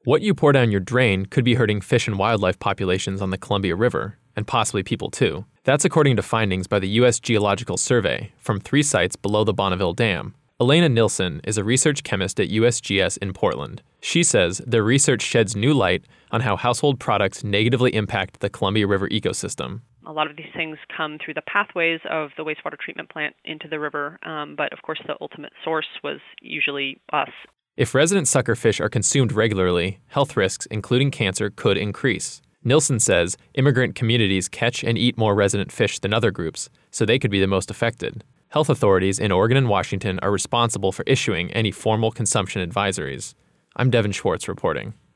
What you pour down your drain could be hurting fish and wildlife populations on the Columbia River, and possibly people too. That's according to findings by the U.S. Geological Survey from 3 sites below the Bonneville Dam. Elena Nilsson is a research chemist at USGS in Portland. She says their research sheds new light on how household products negatively impact the Columbia River ecosystem. A lot of these things come through the pathways of the wastewater treatment plant into the river, but of course the ultimate source was usually us. If resident suckerfish are consumed regularly, health risks, including cancer, could increase. Nilsson says immigrant communities catch and eat more resident fish than other groups, so they could be the most affected. Health authorities in Oregon and Washington are responsible for issuing any formal consumption advisories. I'm Devin Schwartz reporting.